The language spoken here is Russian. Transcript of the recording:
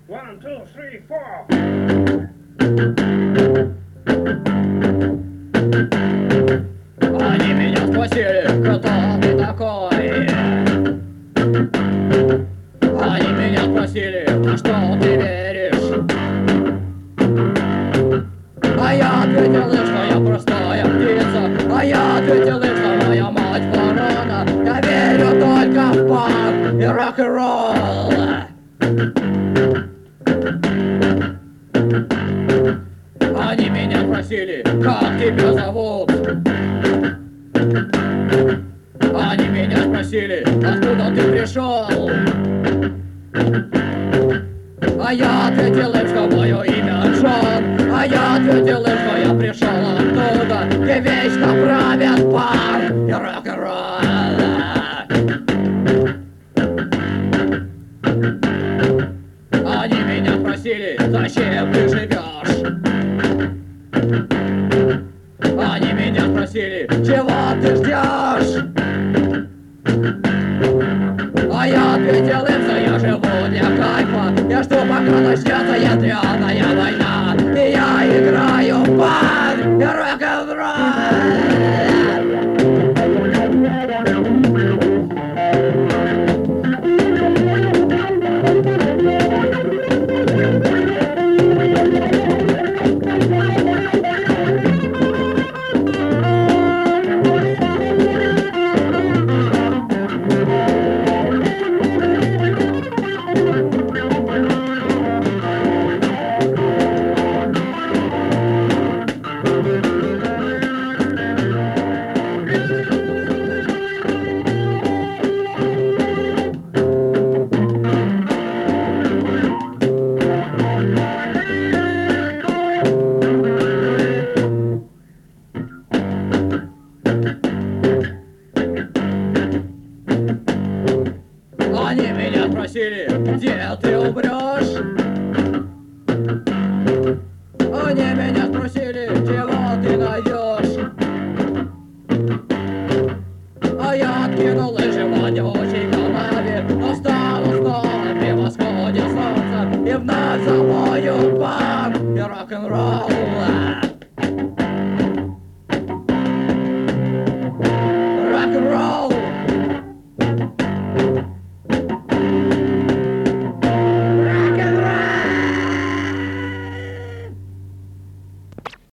One, two, three, four. Они меня спросили, кто ты такой. Они меня спросили, во что ты веришь. А я ответил им, что я простая птица. А я ответил им, что моя мать ворона. Я верю только в панк и рок-н-ролл. Они меня спросили, как тебя зовут. Они меня спросили, откуда ты пришел. А я ответил им, что мое имя Джон. А я ответил им, что я пришел оттуда, где вечно правят панк и рок-н-ролл. Они меня спросили, зачем ты живешь. Они меня спросили, чего ты ждешь. А я ответил им, что я живу для кайфа. Я жду, пока начнется ядреная война. И я играю в панк и рок-н-ролл. Они меня спросили, где ты умрешь. Они меня спросили, чего ты найдешь. А я откинул лыжи в вонючей канаве. Останусь снова при восходе солнца и вновь завою панк и рок-н-ролл. Рок-н-ролл.